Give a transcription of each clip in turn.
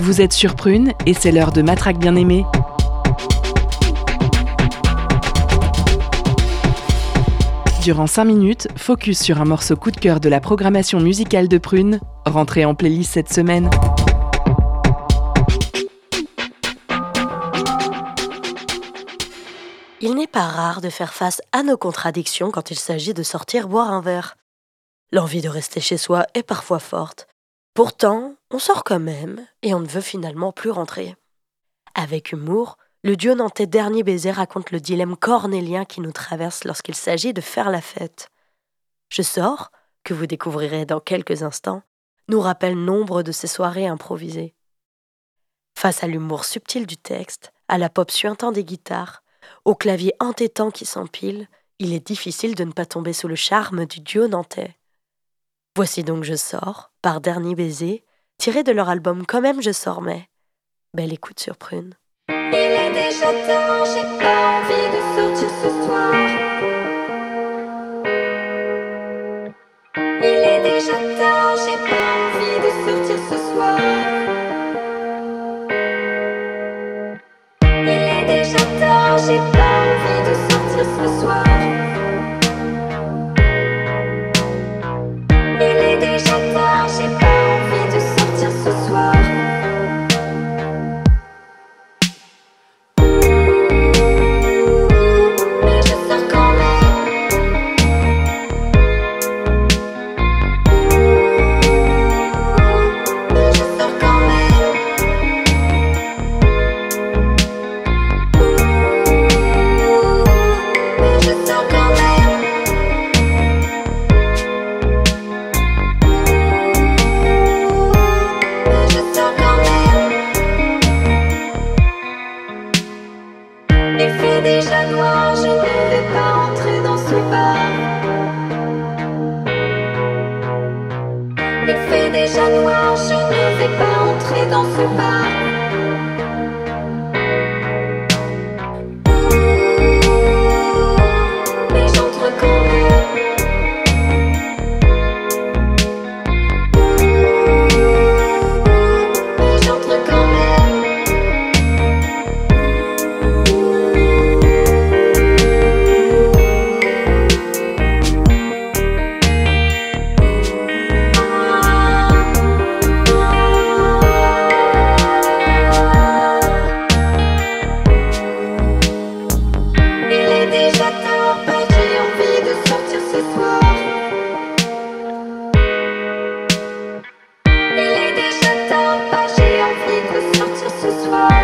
Vous êtes sur Prune et c'est l'heure de Matraque bien-aimée. Durant 5 minutes, focus sur un morceau coup de cœur de la programmation musicale de Prune, rentré en playlist cette semaine. Il n'est pas rare de faire face à nos contradictions quand il s'agit de sortir boire un verre. L'envie de rester chez soi est parfois forte. Pourtant, on sort quand même et on ne veut finalement plus rentrer. Avec humour, le duo nantais Dernier Baiser raconte le dilemme cornélien qui nous traverse lorsqu'il s'agit de faire la fête. Je sors, que vous découvrirez dans quelques instants, nous rappelle nombre de ces soirées improvisées. Face à l'humour subtil du texte, à la pop suintant des guitares, au clavier entêtant qui s'empile, il est difficile de ne pas tomber sous le charme du duo nantais. Voici donc Je sors, par Dernier Baiser, tiré de leur album Quand même je sors mais. Belle écoute sur Prune. Il est déjà tard, j'ai pas envie de sortir ce soir. Il est déjà tard, j'ai pas envie de sortir ce soir. Il est déjà tard, j'ai pas envie de sortir ce soir. Il est déjà tard, j'ai pas envie de sortir ce soir. Mais je sors quand même. Mais je sors quand même. Mais je sors quand même. Mais je sors quand même. Il fait déjà noir, je ne vais pas entrer dans ce bar. Il fait déjà noir, je ne vais pas entrer dans ce bar. Mais j'entre quand même. Mais j'entre quand même. Il est déjà tard, pas j'ai envie de sortir ce soir. Il est déjà tard, pas j'ai envie de sortir ce soir.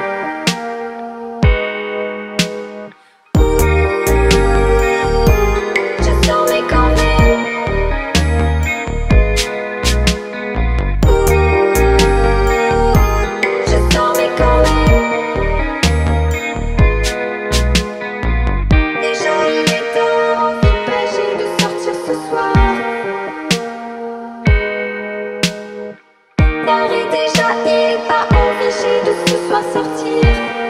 Je sors mais quand même. Je sors mais quand même. Déjà il est tard, envie pas j'ai de sortir ce soir. Tard et déjà il est pas envie j'ai de ce soir sortir.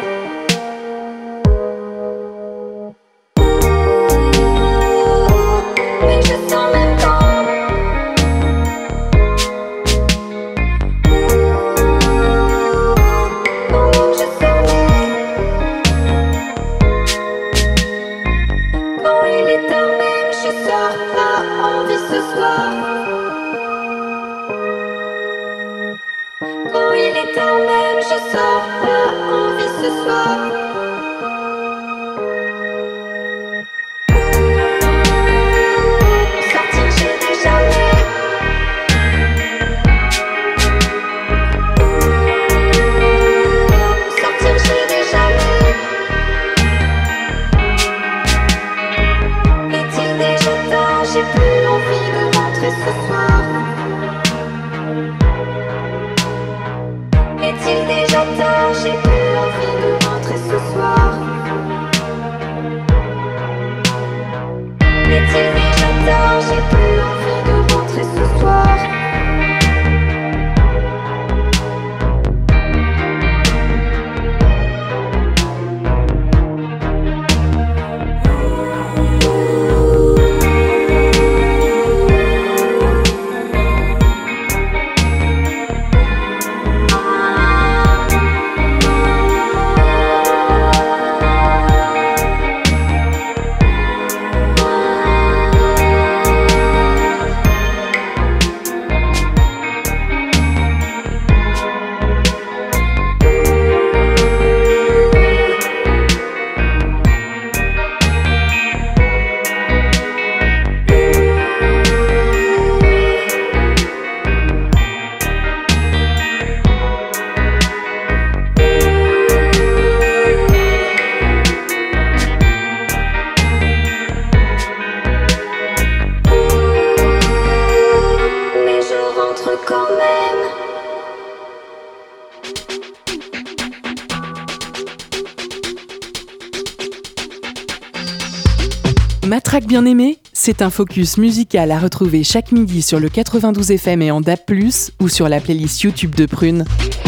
Mais je sens même quand. Quand même je sens même. Quand il est tard même je sors pas envie ce soir. Quand il est tard même je sors pas envie ce soir. Sortir je n'ai jamais. Sortir je n'ai jamais. Est-il déjà tard, j'ai plus envie de rentrer ce soir. Est-il déjà tard, j'ai plus envie de rentrer ce nous-mêmes. Matraque bien-aimée, c'est un focus musical à retrouver chaque midi sur le 92 FM et en DAB+, ou sur la playlist YouTube de Prune.